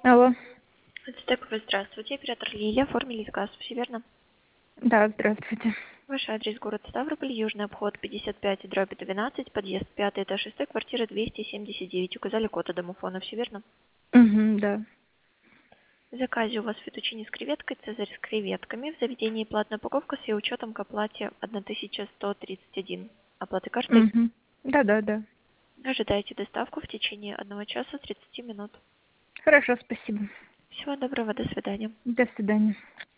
Алло. Степовый, здравствуйте. Оператор Лилия. Оформили заказ. Все верно? Да, здравствуйте. Ваш адрес город Ставрополь, Южный обход 55/12, подъезд 5, этаж 6, квартира 279. Указали код от домофона. Все верно? Угу, да. В заказе у вас фетучини с креветкой, цезарь с креветками. В заведении платная упаковка с учетом к оплате 1131. Оплаты картой. Угу. Да. Ожидайте доставку в течение 1 часа 30 минут. Хорошо, спасибо. Всего доброго. До свидания. До свидания.